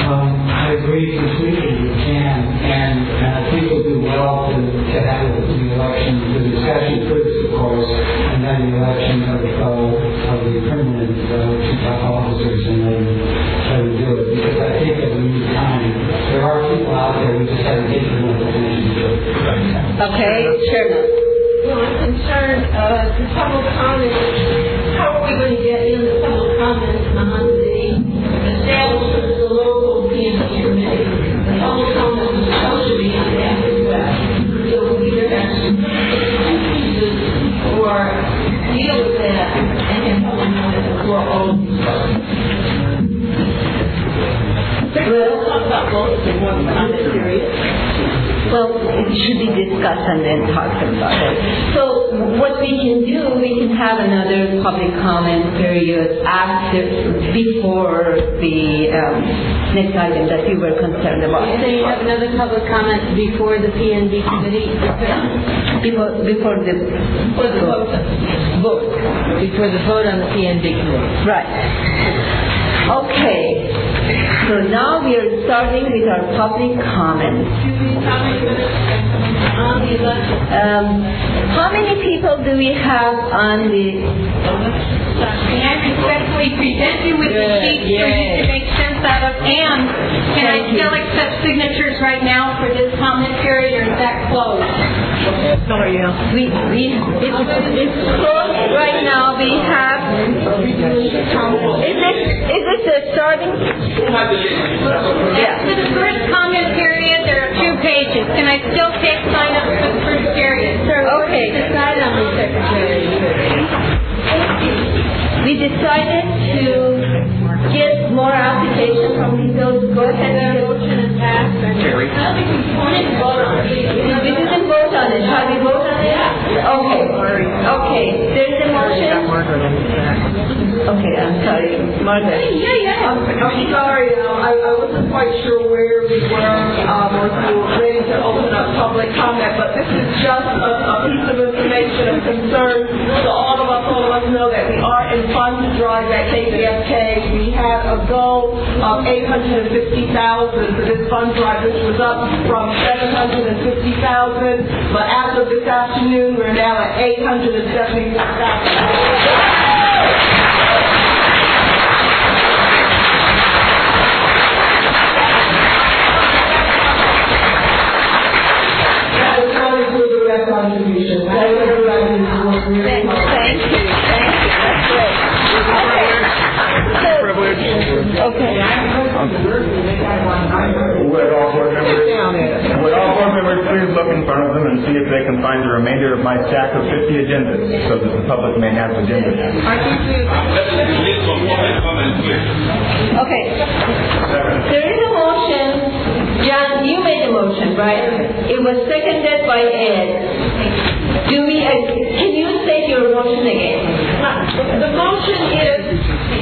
I agree completely. And I think we'll do well to have the election, the discussion first, of course, and then the election of the permanent chief officers, and then try to do it. Because I think that we need time. There are people out there who just haven't taken enough attention to it. Okay, Chairman. Well, I'm concerned, the public comments, how are we going to get in the public comments on the establishment of the local PNC committee? The public comments is supposed to be on that as well. So we either have some pieces or deal with that and have public comments before all of these votes. We'll talk about votes in one comment period. Well, it should be discussed and then talked about it. So what we can do, we can have another public comment period before the next item that you were concerned about. So you have another public comment before the PNB committee? Before the vote. Before the vote on the PNB committee. Right. Okay. So now we are starting with our public comments. How many people do we have on the... May I respectfully present you with the sheet for you to make sense out of? And can I still accept signatures right now for this comment period, or is that closed? Sorry, it's closed right now. We have... Is this starting? Yeah. For the first comment period, there are 2 pages. Can I still take sign-ups for the first period? Okay. Decide on the secretary. We decided to get more applications from people. Go ahead. Motion and pass. Terry. I don't think we wanted to vote on it. We didn't vote on it. Shall we vote on it? Okay. Okay. There's a motion. Okay, I'm sorry. Margaret. I'm sorry, I wasn't quite sure where we were, or if we were ready to open up public comment, but this is just a piece of information and concern to all of us know that we are in fund drive at KPFK. We had a goal of $850,000 for this fund drive, which was up from $750,000, but as of this afternoon, we're now at $874,000. Contribution. Thank you. Thank you. That's great. Okay. Would all board members please look in front of them and see if they can find the remainder of my stack of 50 agendas so that the public may have agendas. Okay. There is a motion. John, you made a motion, right? It was seconded by Ed. Can you state your motion again? My motion is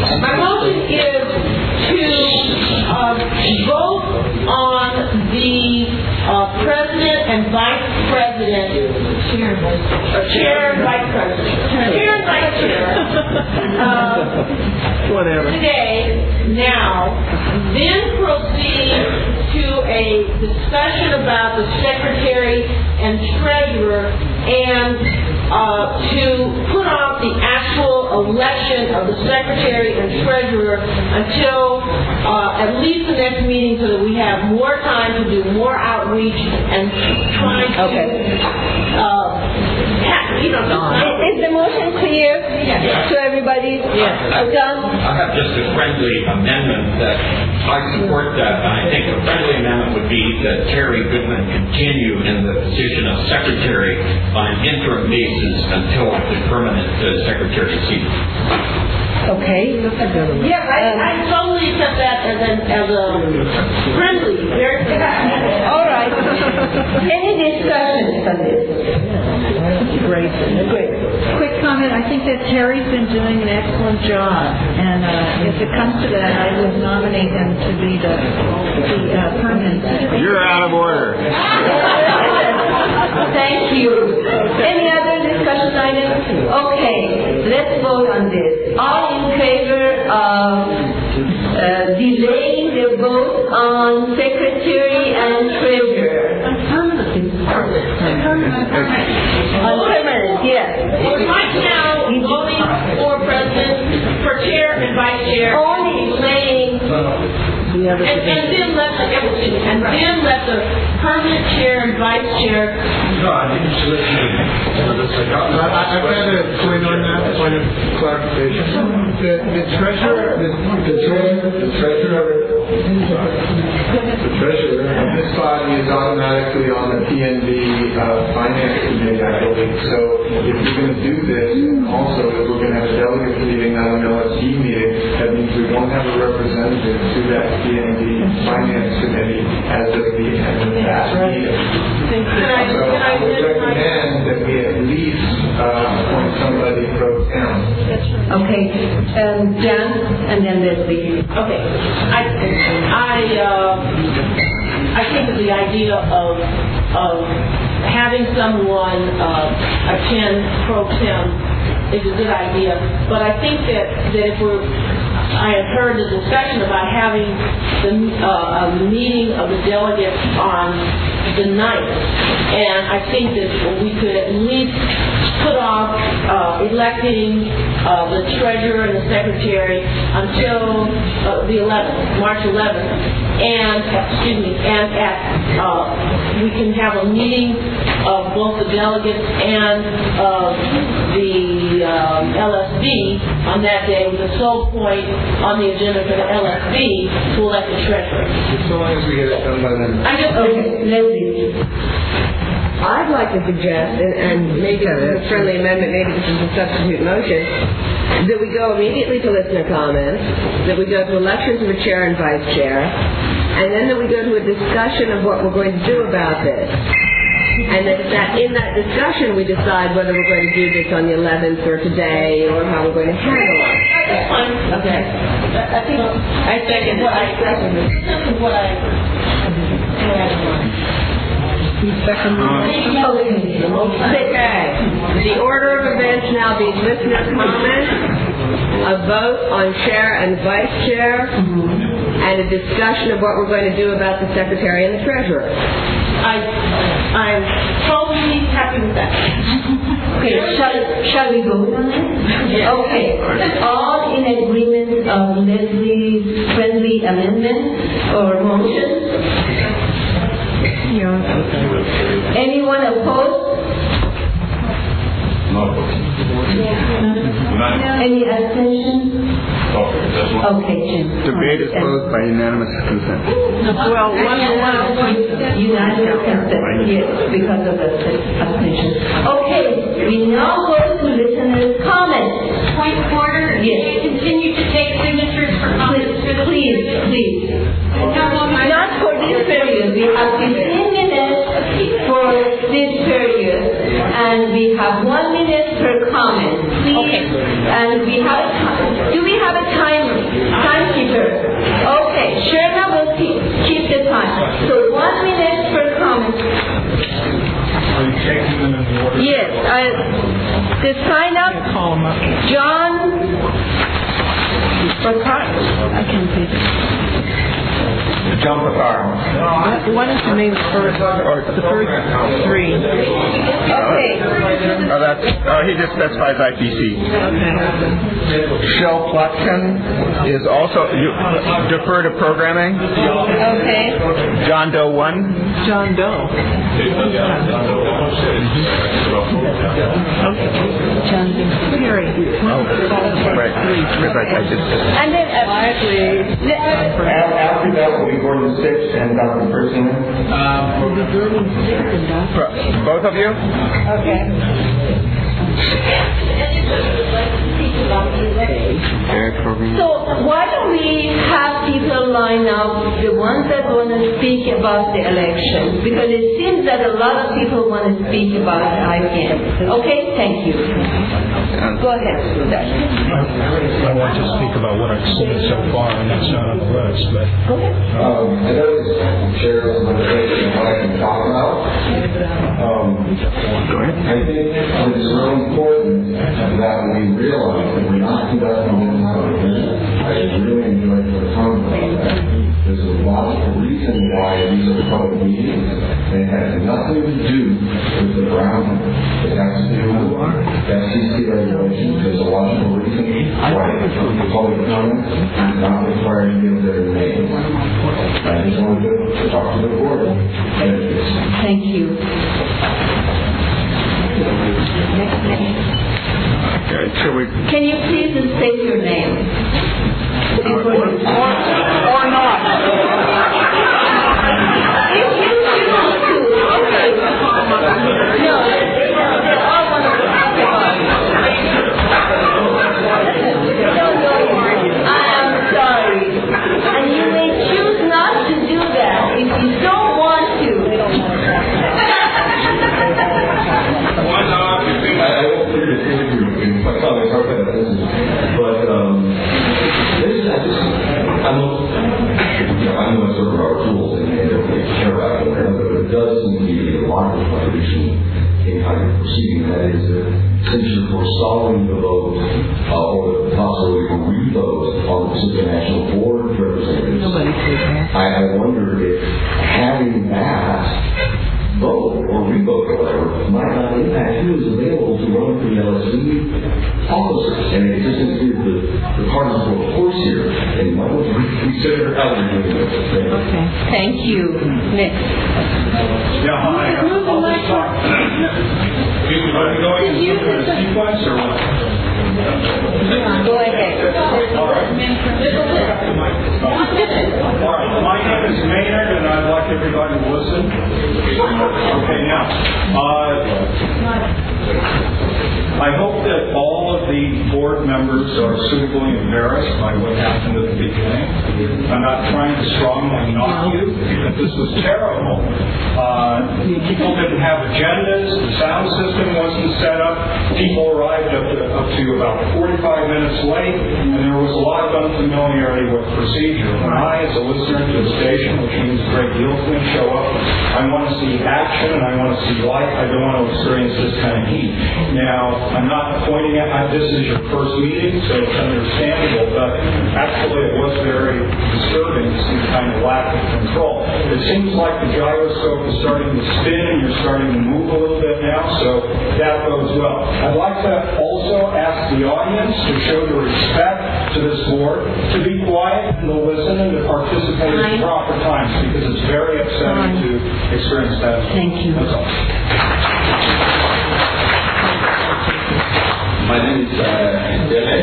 to vote on the president and vice president, chair and vice president, today, now, then proceed to a discussion about the secretary and treasurer, and to put off the actual election of the secretary and treasurer until at least the next meeting, so that we have more time to do more outreach and try to is the motion clear to everybody? Yes. John? I have just a friendly amendment that I support that. I think a friendly amendment would be that Terry Goodman continue in the position of secretary on an interim basis until the permanent secretary seat. Okay. Yeah, I totally accept that as a friendly. All right. Any discussions on this? Great. Quick comment. I think that Terry's been doing an excellent job, and if it comes to that, I would nominate him to be the permanent. You're out of order. Thank you. Any other discussion items? Okay, let's vote on this. All in favor of delaying the vote on secretary and treasurer. Permanent, yes. Right now, only for president, for chair and vice chair. Only delaying. And then let the permanent chair and vice chair. No, I think you should listen to this. I've got a point on that, point of clarification. The treasurer of this body is automatically on the PNB finance committee, I believe. So if you're going to do this, also if we're going to have a delegate meeting, not an LSD meeting, that means we won't have a representative to that PNB finance committee as of the end of that meeting. So I would recommend that we at least appoint somebody pro town. Okay, Jan, and then Leslie. Okay, I think that the idea of having someone attend pro tem is a good idea, but I think that if I have heard the discussion about having the meeting of the delegates on the 9th, and I think that we could at least put off electing the treasurer and the secretary until the 11th, March 11th, and we can have a meeting of both the delegates and the LSB on that day, with the sole point on the agenda for the LSB to elect the treasurer. As long as we get it done by then. Leslie. I'd like to suggest, and maybe a friendly amendment, maybe this is a substitute motion, that we go immediately to listener comments, that we go to elections of a chair and vice chair, and then that we go to a discussion of what we're going to do about this. And that in that discussion we decide whether we're going to do this on the 11th or today or how we're going to handle it. That's fine. Okay. I think I second it. This is what I had in mind. Okay. The order of events now be listener comments, a vote on chair and vice chair, and a discussion of what we're going to do about the secretary and the treasurer. I'm totally happy with that. Okay, shall we vote on it? Yes. Okay. All in agreement of Leslie's friendly amendment or motion? Anyone opposed? Any abstentions? Okay, Jim. Debate is closed by unanimous consent. Well, unanimous consent, yes, because of the abstention. Okay, we now go to listeners' comments. Point of order. Yes. Continue to take signatures for comments. Please. Not for this period. We have 15 minutes for this period, and we have 1 minute per comment. Please. Okay. And we have. Do we have a timekeeper? Okay. Sherna will keep the time. So 1 minute per comment. Are you checking them in the order? Yes. To sign up, John. I can't see it. John Picard. What is the name first? The first three. Okay. He just specifies IPC. Okay. Shel Plotkin is also defer to programming. Okay. John Doe 1. John Doe. John Doe. Harry. Right. And then After that will be Gordon Stitch and Dr. Persimmon. Both of you? Okay. So why don't we have people line up, the ones that want to speak about the election? Because it seems that a lot of people want to speak about IPM. Okay, thank you. Go ahead. I want to speak about what I've seen so far, and that's not on the list, but... Go ahead. I know this chair is limitation of what I can talk about. I think it's really important that we realize that we're not conducting this competition. I really enjoyed more time about that. There's a logical reason why these are public meetings, and it has nothing to do with the ground. It has to do with FCC regulations. There's a logical reason why the public comment is not required to give their name. I just wanted to talk to the board. Thank you. Can you please state your name? Or not. If you choose to, okay. No, they all want to talk about it. I am sorry. And you may choose not to do that if you don't want to. I won't put it in my comments, but I know it's sort of our tools and everybody care about it, but it does seem to be a lot of contradiction in how you're proceeding. That is, since you're forestalling the vote or the possibility of a re-vote on the Pacific National Board of Representatives, I wonder if having that vote or re-vote or whatever might not impact who is available to run for the LSD officers. And it just seems to be the parties for a horse here, and you might want to reconsider how they're doing this. Okay. Thank you. Next. Yeah, hi. I'll just talk. Are we going in sequence or what? Go ahead. All right. All right. My name is Maynard, and I'd like everybody to listen. Okay, now, I hope that all of the board members are suitably embarrassed by what happened at the beginning. I'm not trying to strongly knock you, but this was terrible. People didn't have agendas. The sound system wasn't set up. People arrived up to about 45 minutes late, and there was a lot of unfamiliarity with procedure. When I, as a listener to the station, which means a great deal to me, show up, I want to see action and I want to see life. I don't want to experience this kind of heat. Now, I'm not pointing at this is your first meeting, so it's understandable, but actually it was very disturbing to see the kind of lack of control. It seems like the gyroscope is starting to spin and you're starting to move a little bit now, so that bodes well. I'd like to also ask the audience to show the respect to this board, to be quiet and to listen and to participate at the proper times, because it's very upsetting to experience that. Thank you. That's all. My name is Dele.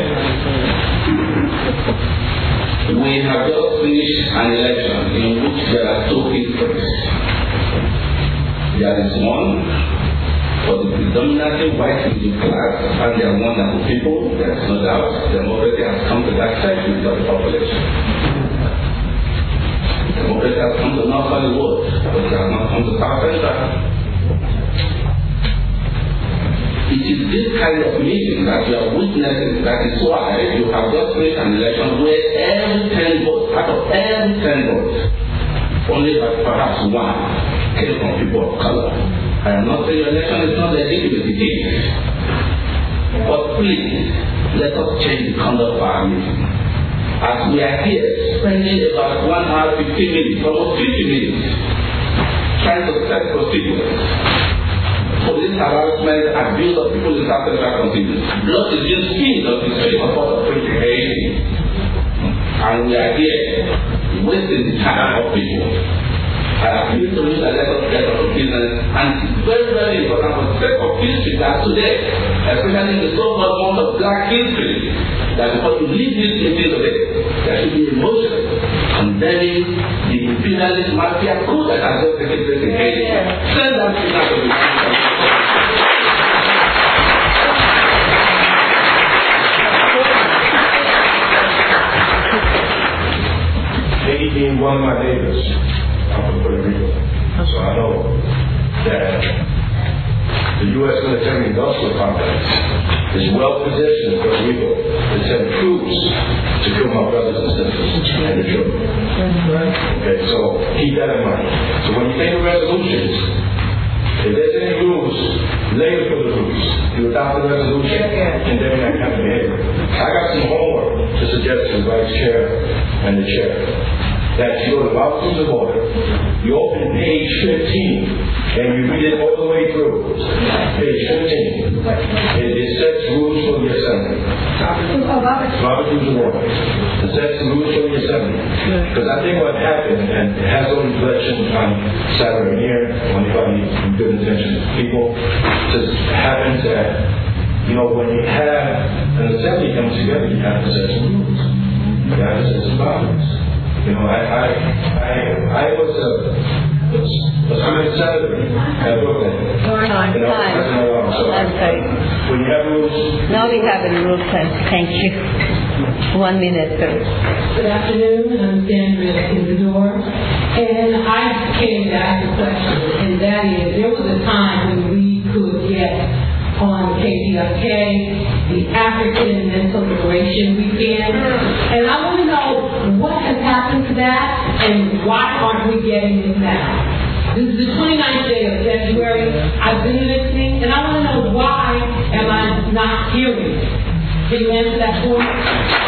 We have just finished an election in which there are two interests. There is one for the predominantly white middle class, and there are wonderful people. There is no doubt. Democracy has come to that segment of the population. Democracy has come to North Hollywood, but it has not come to South Central. It is this kind of meeting that we are witnessing that is why you have just made an election where every 10 votes, out of every 10 votes, only perhaps one came from people of color. I am not saying your election is not legitimate, it is. But please, let us change the conduct of our meeting. As we are here, spending about 1 hour, 15 minutes, almost 50 minutes, trying to set procedures. Police harassment, abuse of people in South Central continues. Blood is being spilled on the street of all the Haiti. And we are here wasting the time of people. I appeal to you that let us get out of business. And it's very, very important for the sake of history that today, especially in the so-called month of Black history, that before you leave this meeting today, there should be a motion condemning the imperialist mafia coup that has just taken place in Haiti. Send that signal to the Haiti being one of my neighbors, I'm from Puerto Rico, so I know that the U.S. military industrial complex is well positioned in Puerto Rico to send troops to kill my brothers and sisters and the children. Okay, so keep that in mind. So when you think of resolutions, If there's any rules, later for the rules. You adopt the resolution, and then that kind of behavior. I got some homework to suggest to the vice chair and the chair. That you go to Robert's Rules of Order, you open page 15, and you read it all the way through. Page 15. It sets rules for the assembly. Robert's Rules of Order. It sets the rules for the assembly. Because I think what happened, and it has no reflection on Saturday here, or anybody with good intentions, people, just happens that, when you have an assembly come together, you have to set some rules. You have to set some boundaries. I was a senator at Brooklyn. Time. When you have rules. Now we have a rule time. Thank you. 1 minute, sir. Good afternoon. I'm Sandra Isidore. And I came to ask a question, and that is, there was a time when we could get on KPFK, the African Mental Liberation Weekend. And I want to know what has happened to that and why aren't we getting it now? This is the 29th day of February. I've been listening, and I want to know why am I not hearing it? Can you answer that for me?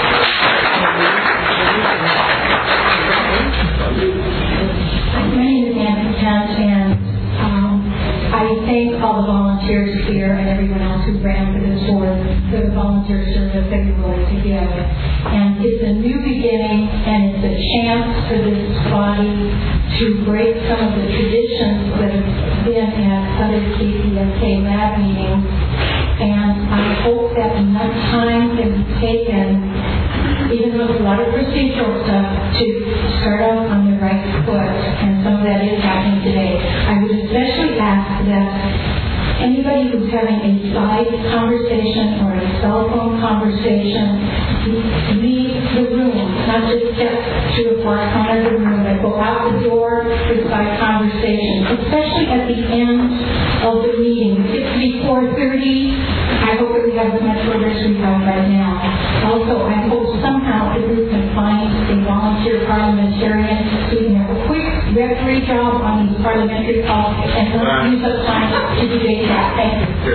My name is Nancy Kent, and I thank all the volunteers here and everyone else who ran for this board for the volunteer service that you're willing to give. And it's a new beginning, and it's a chance for this body to break some of the traditions that have been at other KPFK lab meetings. And I hope that enough time can be taken, even though there's a lot of procedural stuff, to start off on the right foot, and some of that is happening today. I would especially ask that anybody who's having a side conversation or a cell phone conversation, leave the room, not just step to the far corner of the room, but go out the door for the side conversation, especially at the end of the meeting. It's 4:30. I hope that we have as much progress as we have right now. Also, I hope somehow the group can find a volunteer parliamentarian so we can have a quick referee job on these parliamentary calls and let's use up time to debate that. Thank you.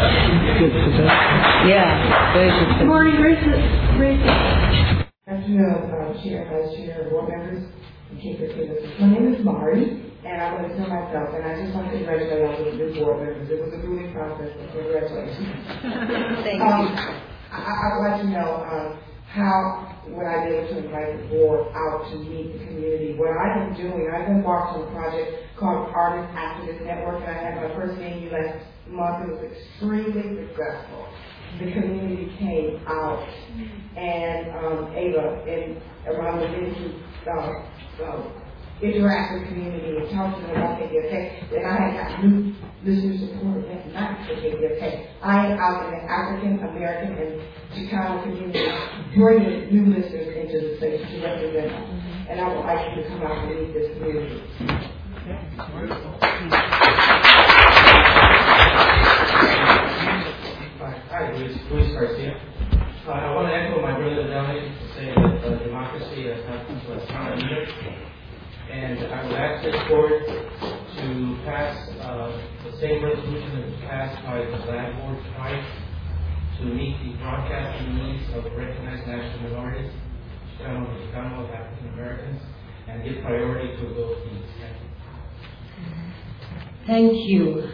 Yeah, very good. Good morning, Good afternoon, Chair, Vice Chair, board members, and KPFK. My name is Mari, and I want to tell myself, and I just want to congratulate all of the new board members. It was a grueling process, but congratulations. Thank you. I would like to know how would I be able to invite the board out to meet the community. What I am doing, I've embarked on a project called Artist Activist Network, and I had my first meeting last month. It was extremely successful. The community came out, and Ava and around the business interact with the community and talk to them about KPFK. And I had got new listener support that not for KPFK. I am out in the African American and Chicano community, bringing new listeners into the state to represent them. And I would like you to come out and meet this community. Hi, Luis Garcia. I want to echo my brother Dominic to say that democracy has happened to us not either. And I would ask this court to pass the same resolution that was passed by the lab board twice to meet the broadcasting needs of recognized national minorities, Chicano, African Americans, and give priority to those needs. Thank you.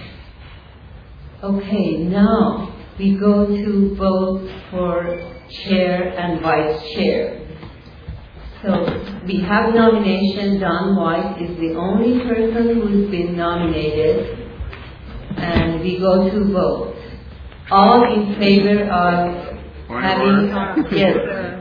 Okay, now we go to vote for chair and vice chair. So we have nomination. Don White is the only person who's been nominated, and we go to vote. All in favor of having... Yes.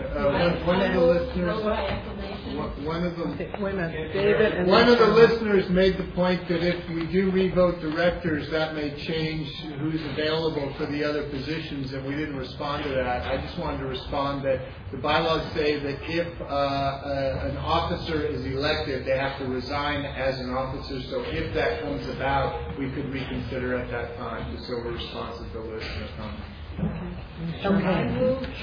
One of the listeners made the point that if we do revote directors, that may change who's available for the other positions, and we didn't respond to that. I just wanted to respond that the bylaws say that if an officer is elected, they have to resign as an officer. So if that comes about, we could reconsider at that time. So we're responsive to the listener's comment. Okay.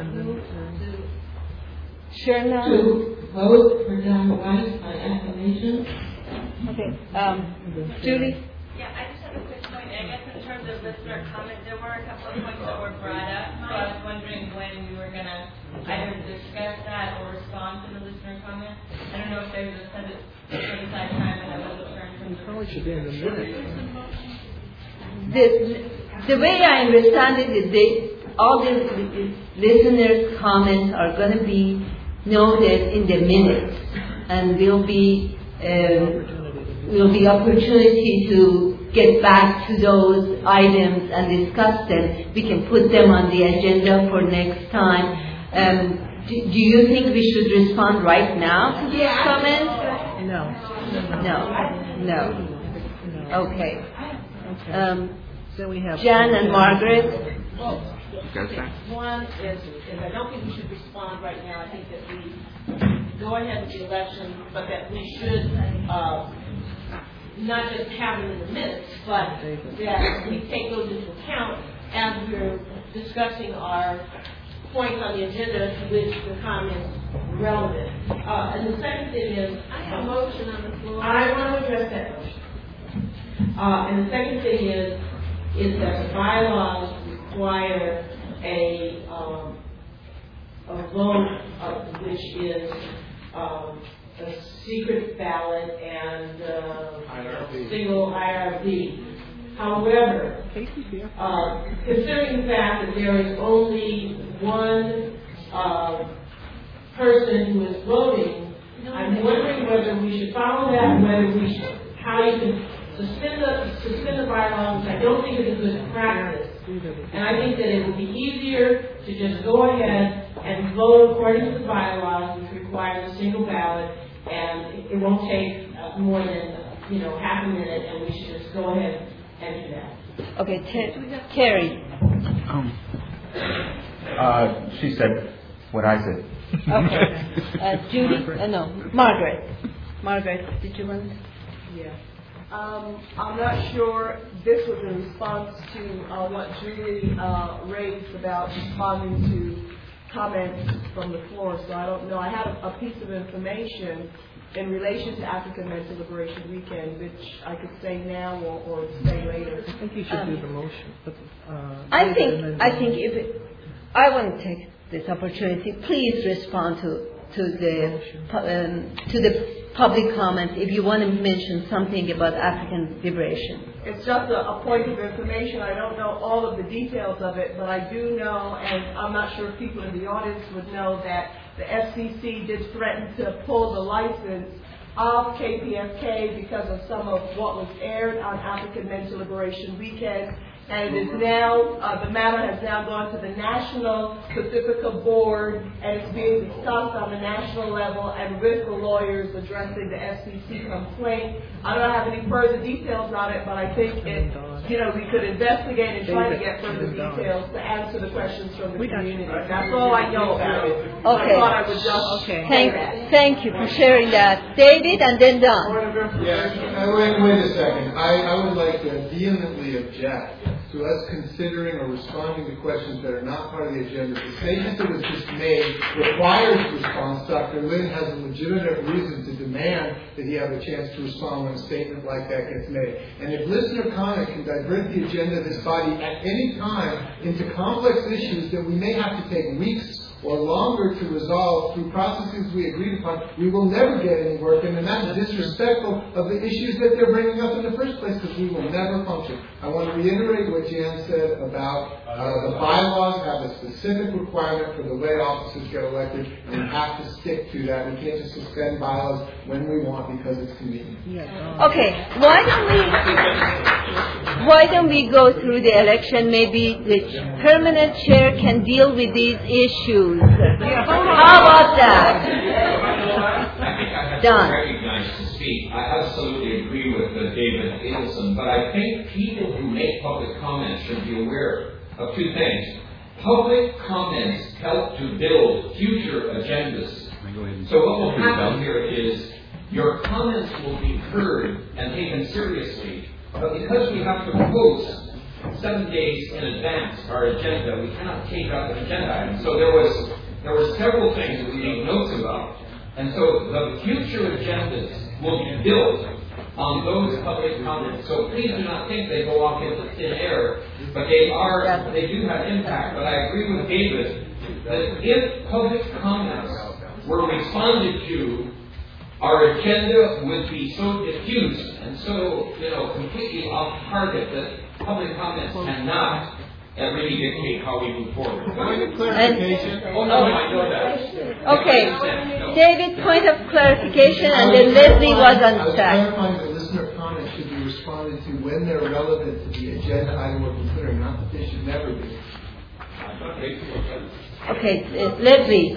Sherna. To vote for Don White by acclamation. Okay. Julie? Yeah, I just have a quick point. I guess in terms of listener comment, there were a couple of points that were brought up. So I was wondering when we were going to either discuss that or respond to the listener comment. I don't know if there's a set aside time and I will return from the... Probably should be in the minutes. The way I understand it is all the listeners' comments are going to be noted in the minutes, and will be opportunity to get back to those items and discuss them. We can put them on the agenda for next time. Do you think we should respond right now to these comments? No. Okay. So we have Jan and Margaret. One is I don't think we should respond right now. I think that we go ahead with the election, but that we should not just have them in the minutes, but that we take those into account as we're discussing our points on the agenda to which the comments are relevant. And the second thing is, I have a motion on the floor. I want to address that motion. And the second thing is that the bylaws require a vote which is a secret ballot and single IRB. However, considering the fact that there is only one person who is voting, I'm wondering whether we should follow that, whether we should, how you can suspend the bylaws. I don't think it's a good practice. And I think that it would be easier to just go ahead and vote according to the bylaws, which requires a single ballot, and it won't take more than half a minute, and we should just go ahead and do that. Okay, Terry. She said what I said. Okay. Judy? No, Margaret. Margaret, did you want? Yeah. I'm not sure this was in response to what Julie raised about responding to comments from the floor, so I don't know. I have a piece of information in relation to African Mental Liberation Weekend, which I could say now or say later. I think you should do the motion. I think I want to take this opportunity. Please respond to the public comments if you want to mention something about African liberation. It's just a point of information. I don't know all of the details of it, but I do know, and I'm not sure if people in the audience would know, that the FCC did threaten to pull the license of KPFK because of some of what was aired on African Mental Liberation Weekend. And it is now, the matter has now gone to the National Pacifica Board, and it's being discussed on the national level and with the lawyers addressing the FCC complaint. I don't have any further details on it, but I think we could investigate and try to get further details to answer the questions from the community. That's all I know about it. Okay. I thought I would just say that. Thank you for sharing that. David and then Don. Yeah, wait a second. I would like to vehemently object to us considering or responding to questions that are not part of the agenda. The statement that was just made requires response. Dr. Lin has a legitimate reason to demand that he have a chance to respond when a statement like that gets made. And if listener comment can divert the agenda of this body at any time into complex issues that we may have to take weeks or longer to resolve through processes we agreed upon, we will never get any work, and that's disrespectful of the issues that they're bringing up in the first place, because we will never function. I want to reiterate what Jan said about the bylaws have a specific requirement for the way officers get elected, and we have to stick to that. We can't just suspend bylaws when we want because it's convenient. Okay, why don't we go through the election? Maybe the permanent chair can deal with these issues. How about that? I think I have Don. to recognize to speak. I absolutely agree with David Adelson, but I think people who make public comments should be aware of two things. Public comments help to build future agendas. So what will happen here is your comments will be heard and taken seriously, but because we have to post 7 days in advance our agenda, we cannot take up an agenda item. So there were several things that we made notes about. And so the future agendas will be built those public comments. So please do not think they go off into thin air, but they do have impact. But I agree with David that if public comments were responded to, our agenda would be so diffuse and so, completely off target that public comments cannot really dictate how we move forward. Point of clarification. Oh no, I know that. Okay, David, point of clarification, and then Leslie was on I was track. clarifying that listener comments should be responded to when they're relevant to the agenda item we're considering, not that they should never be. Okay, Leslie.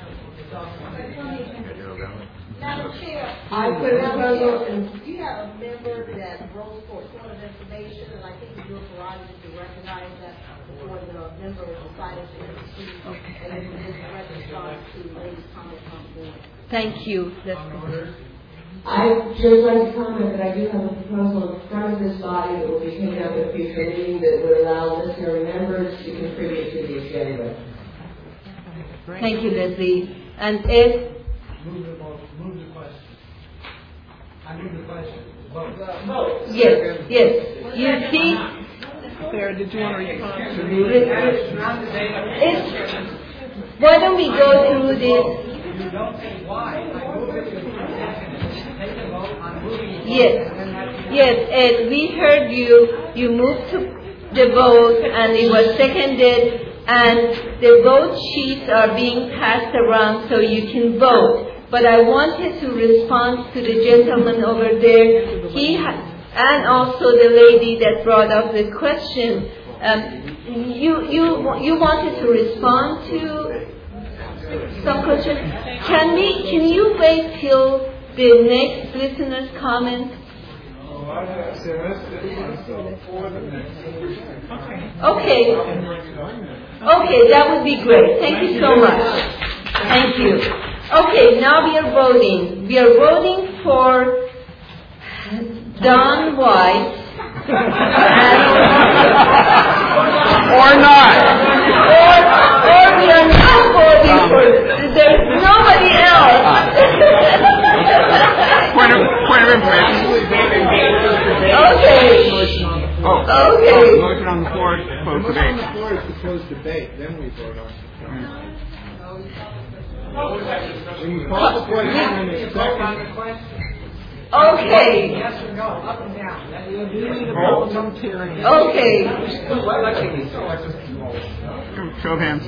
Madam Chair, I put a proposal, and you have a member that wrote for a point of information, and I think it's your prerogative to recognize that before the member decided to intercede, and then this direct response to Lady's comment on the board. Thank you. I just like to comment that I do have a proposal in front of this body that will be taken up at a future meeting that would allow listener members to contribute to the agenda. Thank you, Leslie. And if Move the question. I move the question. Vote. yes. You see, Sarah, did you want to respond to why don't we go through this? You don't say why. I move it to take a vote on moving it. Yes, Ed, we heard you. You moved to the vote, and it was seconded, and the vote sheets are being passed around so you can vote. But I wanted to respond to the gentleman over there. And also the lady that brought up the question. You wanted to respond to some question. Can you wait till the next listener's comment? Okay, that would be great. Thank you so much. Thank you. Okay, now we are voting. We are voting for Don White. or not. Or we are not voting for. There's nobody else. Point of information. Okay. Okay. Motion on the floor to close The motion debate. on the floor is to close debate, then we vote on it. When you call the question and it's second. Okay. Yes or no, up and down. Okay. Show of hands.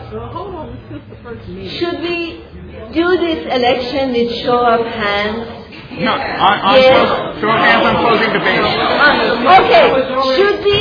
Should we do this election with show of hands? No, Yes. show of hands on closing debate. Okay. Should we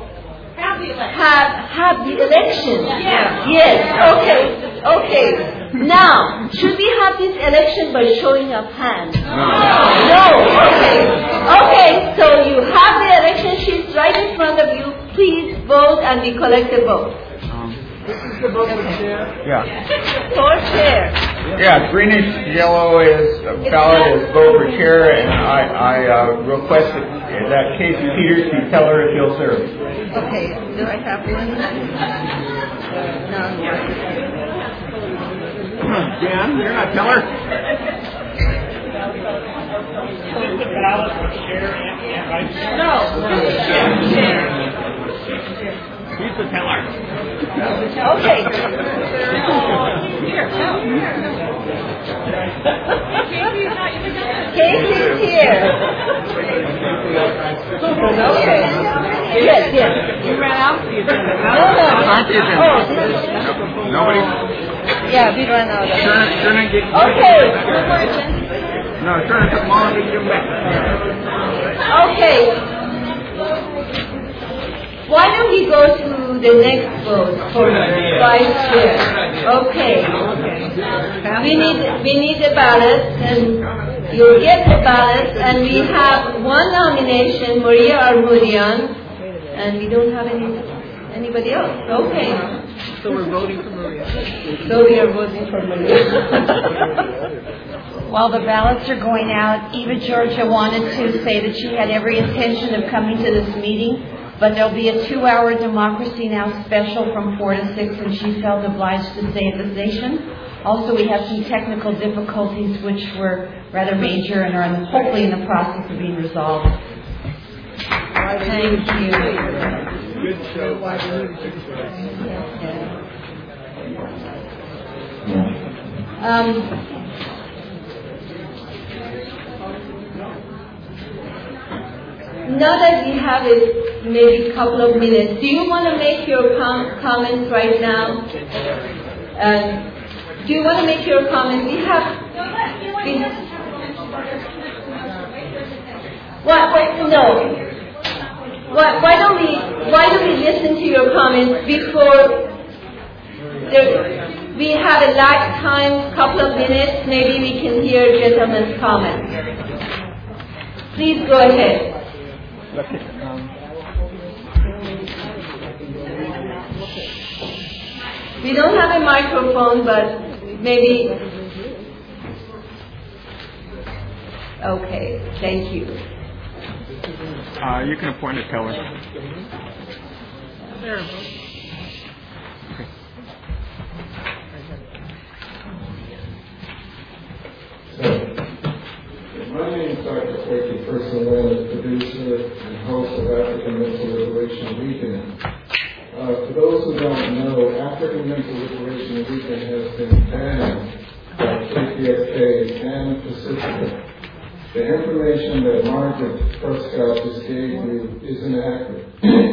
have the election? Yes. Okay. Now, should we have this election by showing of hands? No. Okay. So you have the election sheets right in front of you. Please vote, and we collect the vote. This is the vote for chair. Yeah. For chair. Yeah, greenish yellow is ballot is vote for chair, and I request that Casey Peters be teller if he'll serve. Okay. Do I have one? No. Dan, you're not teller. No. He's the teller. Okay. Casey's here. Okay. Yes. You ran out of the agenda. Nobody. Yeah, we ran out of Turn and get. Okay. No, turn and come on and give them back. Okay. Why don't we go to the next vote for vice chair? Okay. We need a ballot, and you'll get the ballot, and we have one nomination, Maria Armurian, and we don't have anybody else. Okay. So we're voting for Maria. So we are voting for Maria. While the ballots are going out, Eva Georgia wanted to say that she had every intention of coming to this meeting, but there'll be a 2-hour Democracy Now! Special from 4 to 6, and she felt obliged to stay at the station. Also, we have some technical difficulties which were rather major and are hopefully in the process of being resolved. Thank you. Good show. Now that we have it, maybe a couple of minutes, do you want to make your comments right now? Do you want to make your comments? We have. No. Why don't we listen to your comments before we have a lag time, couple of minutes, maybe we can hear gentlemen's comments. Please go ahead. We don't have a microphone, but maybe. Okay, thank you. You can appoint a teller. There. My name is Dr. Quakey Purcell, producer and host of African Mental Liberation Weekend. For those who don't know, African Mental Liberation Weekend has been banned by KPFK and Pacifica. The information that Margaret Prescott just gave you is inaccurate.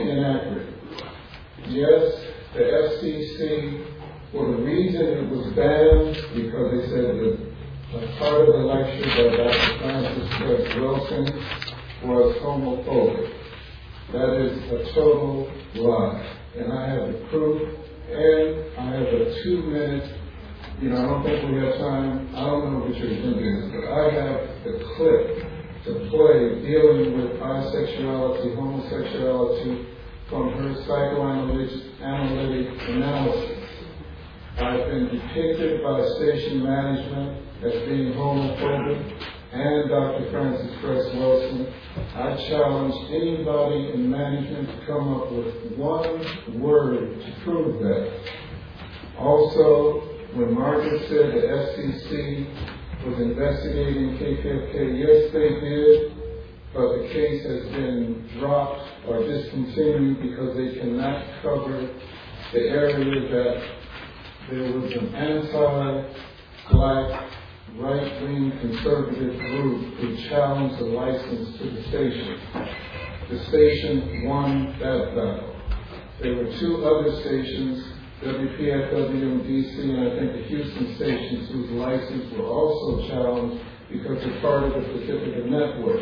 Yes, the FCC, for the reason it was banned, because they said that part of the lecture by Dr. Francis Fred Wilson was homophobic. That is a total lie. And I have the proof, and I have a 2-minute, I don't think we have time, I don't know what your agenda is, but I have the clip to play dealing with bisexuality, homosexuality from her psychoanalytic analysis. I've been depicted by station management as being homophobic, and Dr. Francis Cress Wilson. I challenge anybody in management to come up with one word to prove that. Also, when Margaret said the FCC was investigating KPFK, yes, they did, but the case has been dropped or discontinued because they cannot cover the area that there was an anti-black, right-wing conservative group who challenged the license to the station. The station won that battle. There were 2 other stations, WPFW in DC, and I think the Houston stations, whose license were also challenged because they're part of the Pacifica network.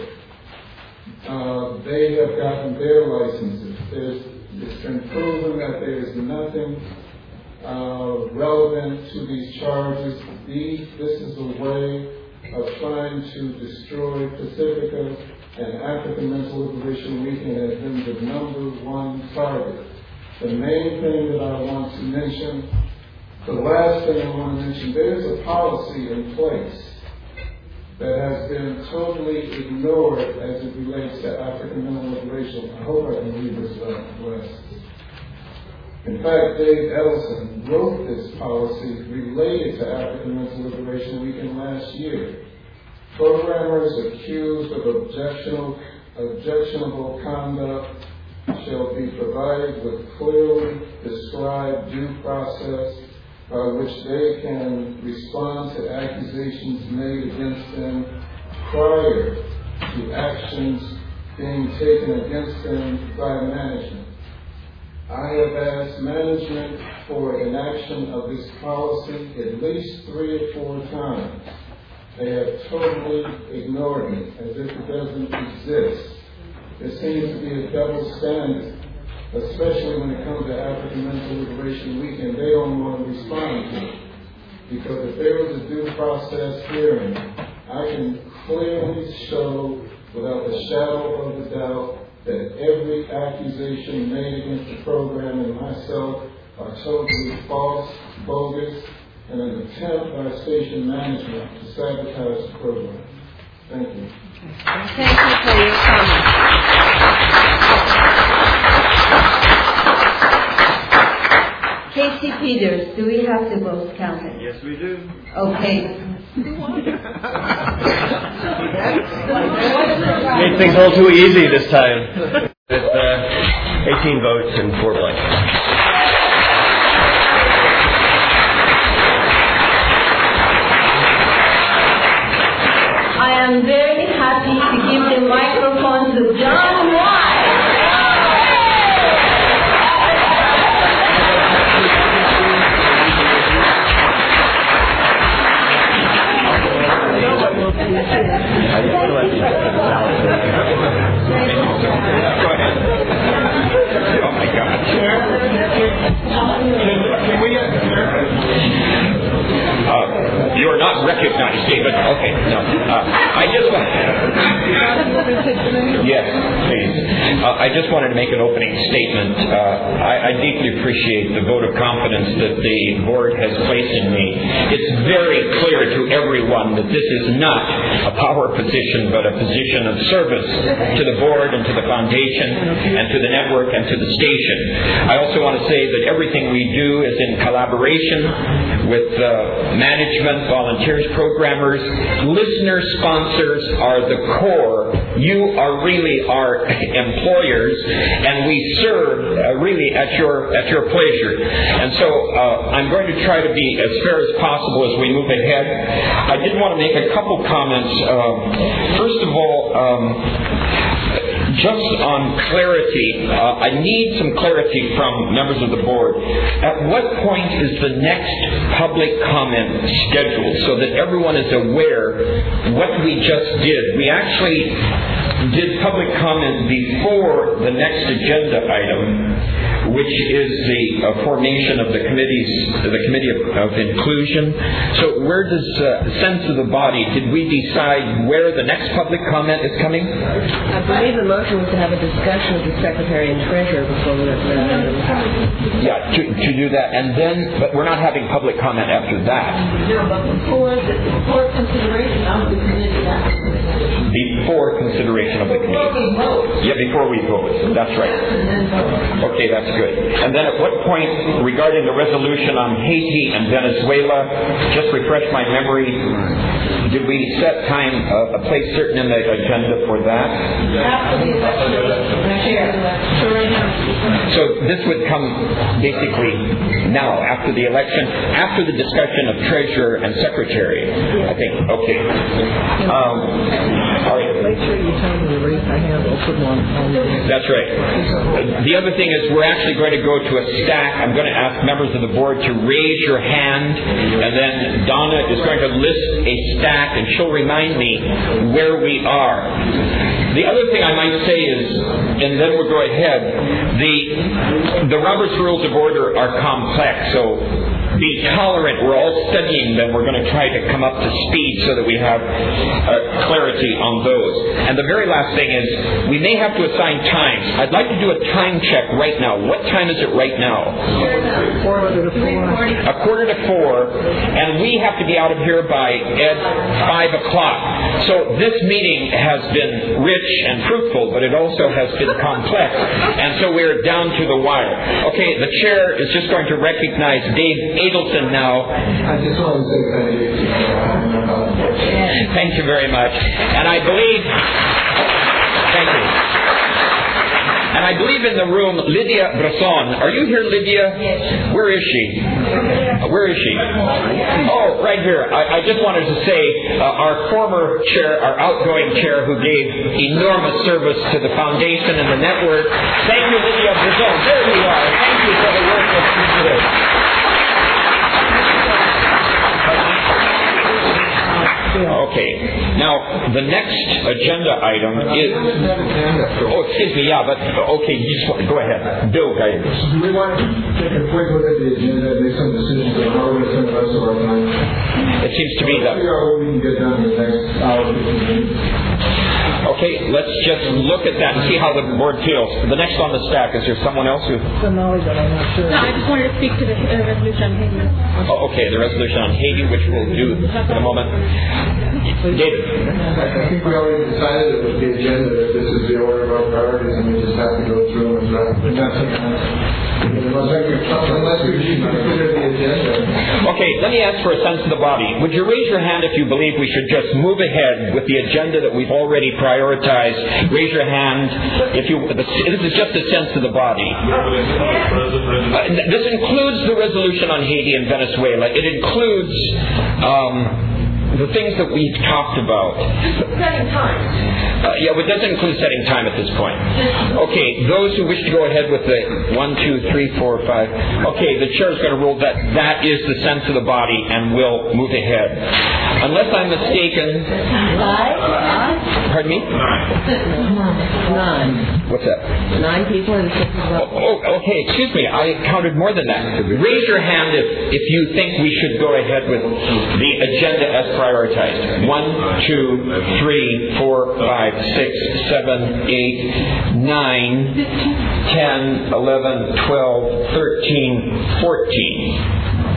They have gotten their licenses. It's been proven that there is nothing relevant to these charges. This is a way of trying to destroy Pacifica, and African Mental Liberation Weekend has been the #1 target. The main thing that I want to mention, the last thing I want to mention, there's a policy in place that has been totally ignored as it relates to African mental liberation. I hope I can read this last. In fact, Dave Ellison wrote this policy related to African Mental Liberation Weekend last year. Programmers accused of objectionable conduct shall be provided with clearly described due process by which they can respond to accusations made against them prior to actions being taken against them by management. I have asked management for inaction of this policy at least 3 or 4 times. They have totally ignored it as if it doesn't exist. There seems to be a double standard, especially when it comes to African Mental Liberation Weekend. They don't want to respond to it. Because if there was a due process hearing, I can clearly show, without a shadow of a doubt, that every accusation made against the program and myself are totally false, bogus, and an attempt by station management to sabotage the program. Thank you. Thank you for your comment. Casey Peters, do we have the votes counted? Yes, we do. Okay. Made things a little too easy this time. With 18 votes and 4 blanks. I am very happy to give the microphone to John White. Oh my God. You are not recognized, David. Okay, no. I just want. Yes, please. I just wanted to make an opening statement. I deeply appreciate the vote of confidence that the board has placed in me. It's very clear to everyone that this is not a power position, but a position of service to the board and to the foundation and to the network and to the station. I also want to say that everything we do is in collaboration with management, volunteers, programmers, listener sponsors are the core. You are really our employers, and we serve really at your pleasure. And so I'm going to try to be as fair as possible as we move ahead. I did want to make a couple comments. First of all, just on clarity, I need some clarity from members of the board. At what point is the next public comment scheduled so that everyone is aware what we just did? We actually did public comment before the next agenda item, which is the formation of the Committee of Inclusion. So where does sense of the body, did we decide where the next public comment is coming? I believe the motion was to have a discussion with the Secretary and Treasurer before we went to that item. Yeah, to do that. And then, but we're not having public comment after that. No, but before consideration of the committee. Before consideration of the committee. Before we vote. Yeah, before we vote. That's right. Okay, that's good. And then at what point, regarding the resolution on Haiti and Venezuela, just refresh my memory, did we set time, a place certain in the agenda for that? After the election of the chair. So this would come basically now, after the election, after the discussion of treasurer and secretary, I think. Okay. All right. Make sure you tell me the race I have. I'll put one on. That's right. The other thing is we're actually going to go to a stack. I'm going to ask members of the board to raise your hand, and then Donna is going to list a stack, and she'll remind me where we are. The other thing I might say is, and then we'll go ahead, the Robert's Rules of Order are complex, so be tolerant. We're all studying them. We're going to try to come up to speed so that we have clarity on those. And the very last thing is, we may have to assign times. I'd like to do a time check right now. What time is it right now? 3:45. 4:45, and we have to be out of here by 5 o'clock. So this meeting has been rich and fruitful, but it also has been complex. And so we're down to the wire. Okay, the chair is just going to recognize Dave Adelson now. I just want to say thank you. Thank you very much. And I believe, thank you. And I believe in the room, Lydia Bresson. Are you here, Lydia? Yes. Where is she? Where is she? Oh, right here. I just wanted to say, our former chair, our outgoing chair, who gave enormous service to the foundation and the network. Thank you, Lydia Bresson. There you are. Thank you for the work that you did. Okay. Now, the next agenda item is... Oh, excuse me, yeah, but... Okay, you just go ahead. Bill, guide us. Do we want to take a quick look at the agenda and make some decisions on how we're going to spend the rest of our time? It seems to be that... Figure out what we can get done in the next hour, 15 minutes. Okay, let's just look at that and see how the board feels. The next on the stack, is there someone else who... No, I just wanted to speak to the resolution on Haiti. Oh, okay, the resolution on Haiti, which we'll do in a moment. David. I think we already decided with the agenda that this is the order of our priorities, and we just have to go through and draft it. Unless we consider the agenda. Okay, let me ask for a sense of the body. Would you raise your hand if you believe we should just move ahead with the agenda that we've already prioritized? Raise your hand if you. This is just a sense of the body. This includes the resolution on Haiti and Venezuela. It includes the things that we've talked about. Setting time. Yeah, but it doesn't include setting time at this point. Okay, those who wish to go ahead with the 1, 2, 3, 4, 5. Okay, the chair is going to rule that that is the sense of the body, and we'll move ahead. Unless I'm mistaken. Pardon me? 9. What's that? 9 people and 6 votes. Oh, okay, excuse me. I counted more than that. Raise your hand if you think we should go ahead with the agenda as prioritized. 1, 2, 3, 4, 5, 6, 7, 8, 9, 10, 11, 12, 13, 14.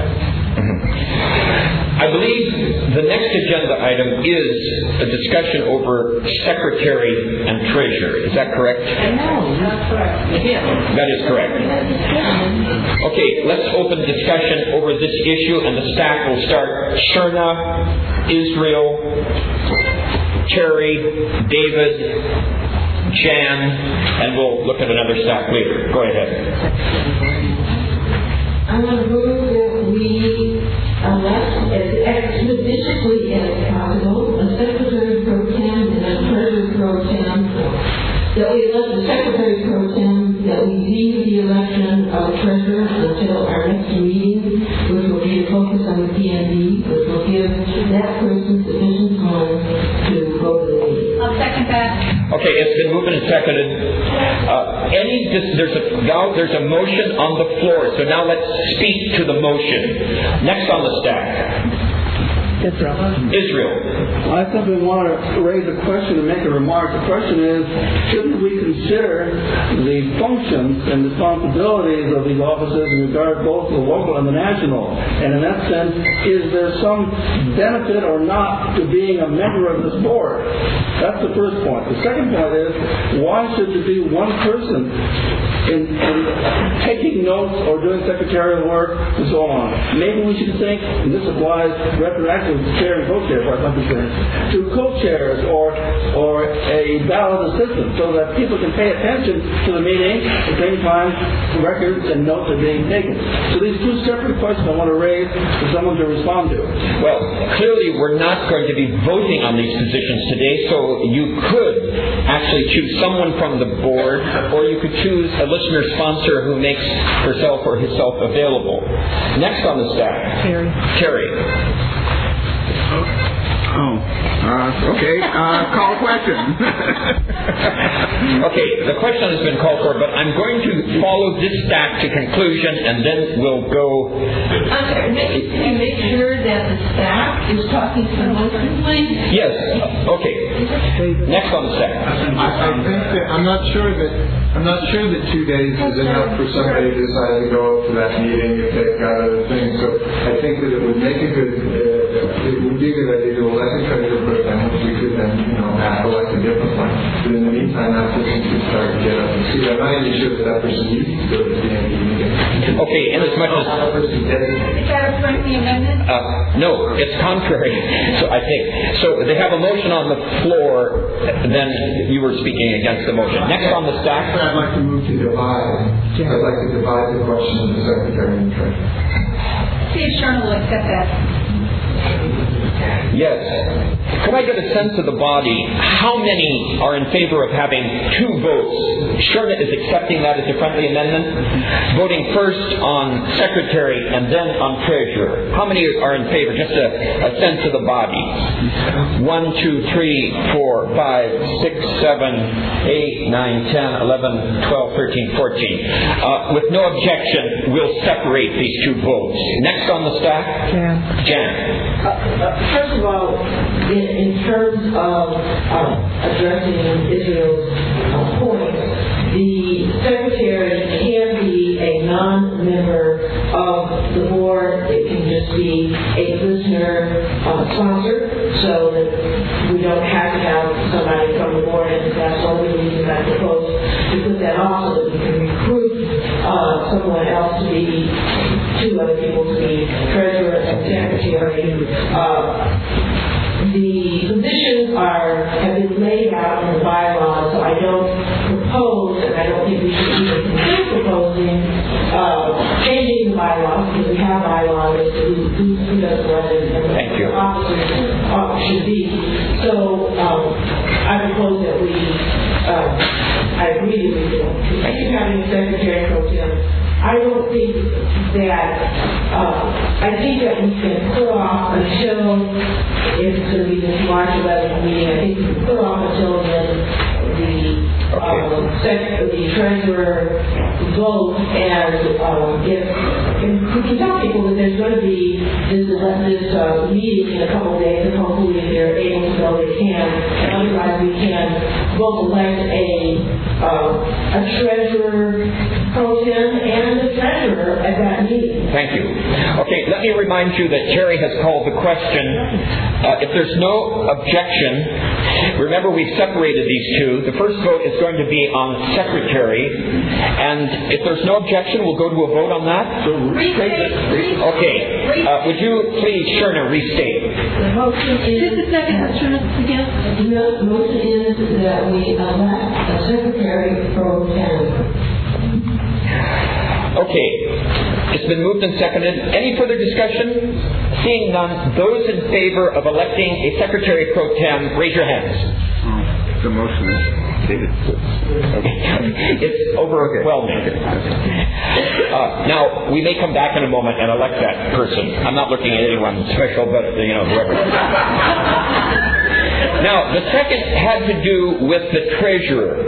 I believe the next agenda item is a discussion over secretary and treasurer. Is that correct? No, that's correct. That is correct. Okay, let's open discussion over this issue, and the stack will start. Sherna, Israel, Terry, David, Jan, and we'll look at another stack later. Go ahead. I want to move that we elect as expeditiously as possible a secretary pro tem and a treasurer pro tem. That we elect the secretary pro tem, that we leave the election of treasurer until our next meeting, which will be a focus on the PND, which will give that person sufficient time to go to the meeting. I'll second that. Okay, it's been moved and seconded. There's a motion on the floor, so now let's speak to the motion. Next on the stack. Israel. I simply want to raise a question and make a remark. The question is, shouldn't we consider the functions and responsibilities of these offices in regard both to the local and the national? And in that sense, is there some benefit or not to being a member of this board? That's the first point. The second point is, why should there be one person in taking notes or doing secretarial work and so on? Maybe we should think, and this applies retroactively to chair and co-chair, to co-chairs or a ballot assistant, so that people can pay attention to the meeting at the same time records and notes are being taken. So these two separate questions I want to raise for someone to respond to. Well, clearly we're not going to be voting on these positions today, so you could actually choose someone from the board, or you could choose a listener sponsor who makes herself or himself available. Next on the stack, Terry. Okay. Call question. Okay, the question has been called for, but I'm going to follow this stack to conclusion, and then we'll go. Okay, can you make sure that the staff is talking simultaneously? Yes. Okay. Next on the stack. I think that I'm not sure that 2 days is enough for somebody to decide to go up to that meeting if they've got other things. So I think that it would make a good. It would be a good idea to elect a treasurer pro tem, which we could then, elect a different one. But in the meantime, that person could start to get up and see. I'm not even sure that person needs to go to the PND meeting. Okay, in as much as... Is that a friendly amendment? No, it's contrary. So I think they have a motion on the floor. Then you were speaking against the motion. Next on the stack. I'd like to move to divide. I'd like to divide the question of the secretary and treasurer. See if Sherna will accept that. Yes. Could I get a sense of the body? How many are in favor of having 2 votes? Sherna is accepting that as a friendly amendment. Voting first on secretary and then on treasurer. How many are in favor? Just a sense of the body. 1, 2, 3, 4, 5, 6, 7, 8, 9, 10, 11, 12, 13, 14. With no objection, we'll separate these 2 votes. Next on the stack? Jan. First of all, in terms of addressing Israel's point, the secretary can be a non-member of the board. It can just be a listener sponsor, so that we don't have to have somebody from the board, and that's all no good reason, I suppose, to put that off so that we can recruit someone else to be, two other people to be treasurer and secretary. The positions have been laid out in the bylaws, so I don't propose, and I don't think we should even consider proposing changing the bylaws, because we have bylaws as to who does what and what officers should be. So I propose that we, I agree with you, continue having a secretary pro tem. I don't think that, I think that we can put off until it's going to be this March 11th meeting. I think we can put off until then the treasurer vote, and we can tell people that there's going to be this meeting in a couple of days, and hopefully if they're able to go, they can. Otherwise, we can both elect a treasurer pro tem and a treasurer at that meeting. Thank you. Okay, let me remind you that Terry has called the question. If there's no objection, remember we've separated these two. The first vote is going to be on secretary, and if there's no objection, we'll go to a vote on that. Okay. Would you please, Sherna, restate? The motion is... Just a second, Sherna, again. The motion is that we elect a secretary pro tem. Okay. It's been moved and seconded. Any further discussion? Seeing none, those in favor of electing a secretary pro tem, raise your hands. The motion is stated. Okay. It's overwhelming. Now, we may come back in a moment and elect that person. I'm not looking at anyone special, but, whoever. Now, the second had to do with the treasurer.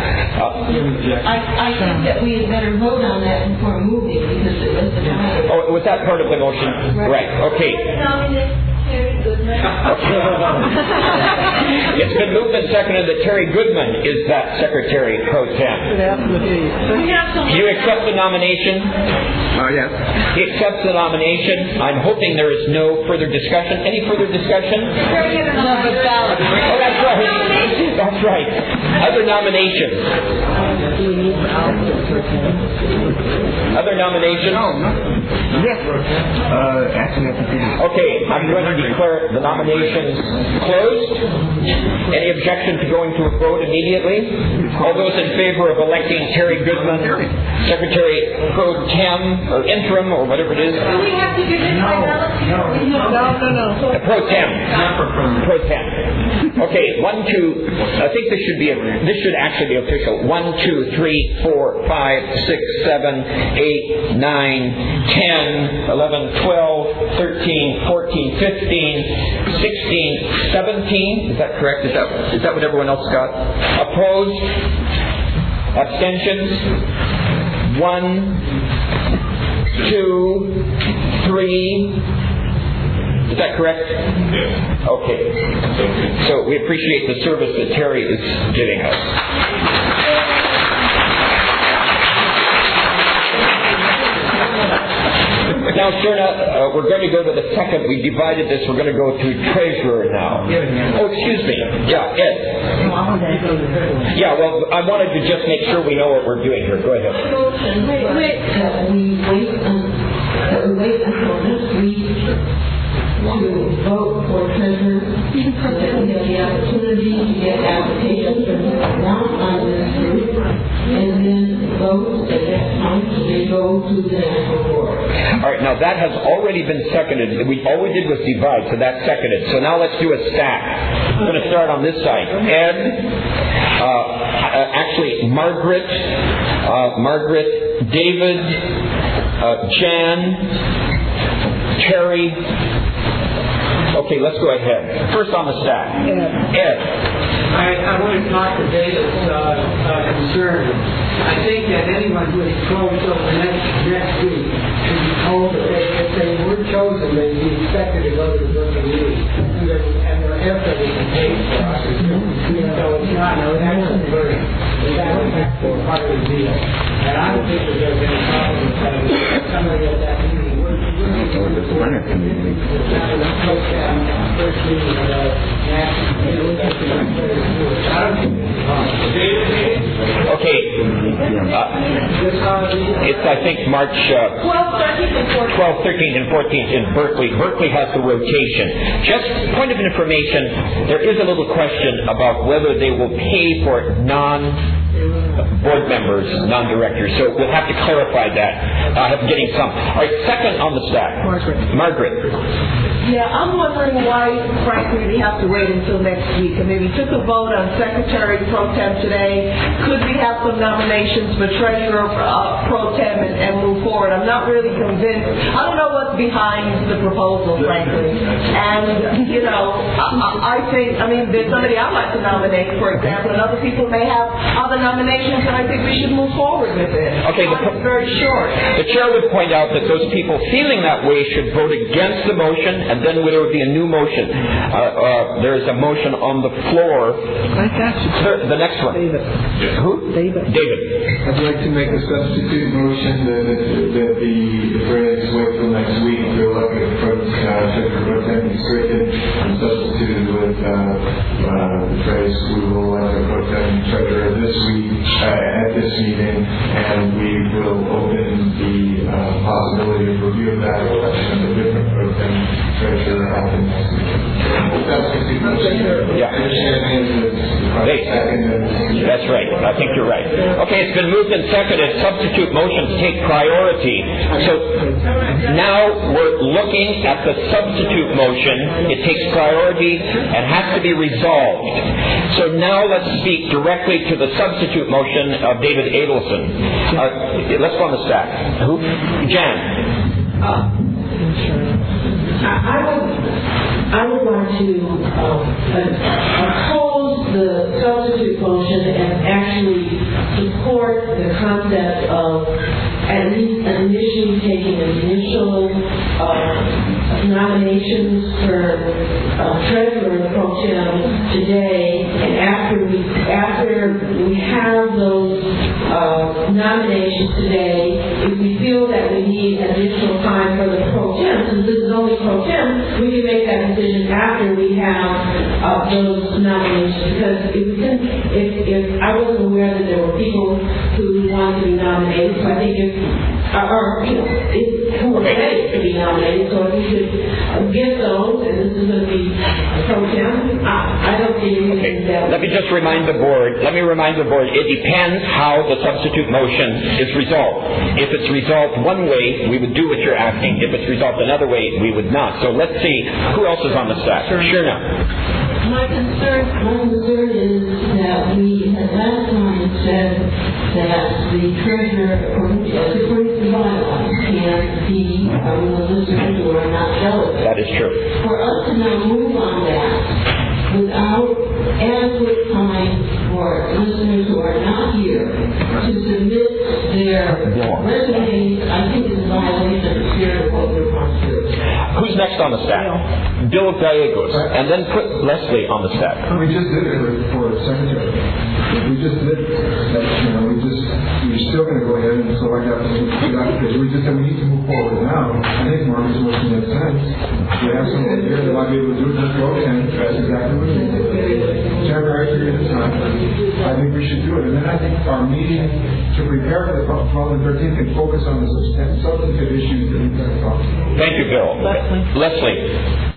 I think that we had better vote on that before moving, because it was the time. Oh, was that part of the motion? Right. Okay. It's been moved and seconded that Terry Goodman is that secretary pro tem. Do you accept the nomination? Yes. He accepts the nomination. I'm hoping there is no further discussion. Any further discussion? Oh, that's right. That's right. Other nominations? Other nominations? Yes. Okay, I'm going to declare the nominations closed. Any objection to going to a vote immediately? All those in favor of electing Terry Goodman, Secretary Pro Tem, or interim, or whatever it is? Do we have to do this by ballot? No. Pro Tem. Pro Tem. Okay, 1, 2, I think this should actually be official. 1, 2, 3, 4, 5, 6, 7, 8, 9, 10, 11, 12, 13, 14, 15, 16, 17. Is that correct? Is that what everyone else got? Opposed? Abstentions? 1, 2, 3. Is that correct? Yes. Okay. So we appreciate the service that Terry is giving us. Now, Sherna, we're going to go to the second. We divided this. We're going to go to treasurer now. Oh, excuse me. Yeah, Ed. Yeah, well, I wanted to just make sure we know what we're doing here. Go ahead. We wait until this week to vote for treasurer, so that we have the opportunity to get applications from down on this group, and then vote at that time so they go to the national board. All right, now that has already been seconded. All we did was divide, so that's seconded. So now let's do a stack. I'm going to start on this side. Ed, actually Margaret, David, Jan, Terry. Okay, let's go ahead. First on the stack. Ed. I want to talk to David's concern. I think that anyone who is close till the next week should be told that if they were chosen, they'd be expected to go to the Brooklyn meeting. And their effort is paid for us. So it's not an action burden. That was part of the deal. And I don't think that there's any problem with saying somebody at that meeting would It's, I think, March 12th, 13th, and 14th in Berkeley. Berkeley has the rotation. Just point of information, there is a little question about whether they will pay for non-board members, non-directors. So we'll have to clarify that. I'm getting some. All right, second on the stack. Margaret. Yeah, I'm wondering why, frankly, we have to wait until next week. I mean, we took a vote on Secretary Pro Tem today. Could we have some nominations for Treasurer Pro Tem and move forward? I'm not really convinced. I don't know what's behind the proposal, frankly. And, you know, I think, I mean, there's somebody I'd like to nominate, for example, and other people may have other nominations, and I think we should move forward with it. Okay, it's very short. The chair would point out that those people feeling that way should vote against the motion, and then there would be a new motion. There is a motion on the floor. The next one. David. Who? David. I'd like to make a substitute motion that the phrase wait till next week to elect a Treasurer Pro Tem be stricken and substituted with the phrase we will elect a Pro Tem Treasurer this week at this meeting, and we will open the possibility of review of that election of a different Pro Tem Treasurer at the next meeting. Substitute motion. That's right. I think you're right. Okay, it's been moved and seconded. Substitute motions take priority. So now we're looking at the substitute motion. It takes priority and has to be resolved. So now let's speak directly to the substitute motion of David Adelson. Let's go on the stack. Who? Jan. I would like to oppose the substitute motion and actually support the concept of at least initially taking initial nominations for Treasurer Pro Tem today, and after we have those nominations today, if we feel that we need additional time for the Pro Tem, since this is only Pro Tem, we can make that decision after we have those nominations. Because if I wasn't aware that there were people who wanted to be nominated, so I think who were ready to be nominated, so if we could get those, and this is going to be Pro Tem, I don't see anything that. Let me just remind the board. It depends how the substitute motion is resolved. If it's resolved one way, we would do what you're asking. If it's resolved another way, we would not. So let's see who else is on the stack. Shirna. My concern is that we had last time said that the treasurer, according to the bylaws, can be the listeners who are not delegates. That is true. For us to now move on that without adequate time for listeners who are not here to submit their resumes, I think is a violation of the spirit of what we're trying to do. Who's next on the stack? Bill Gallegos. And then put Leslie on the stack. We just did it for secretary. We just did that, we're still going to go ahead and select because we just said we need to move forward now. I think Marcus motion makes sense. We have someone here that might be able to do it this vote, and that's exactly what we need. Temporary period of time. I think we should do it. And then I think our meeting to prepare for the 12th and 13th can focus on the substantive issues that we've got to talk about. Thank you, Bill. Leslie.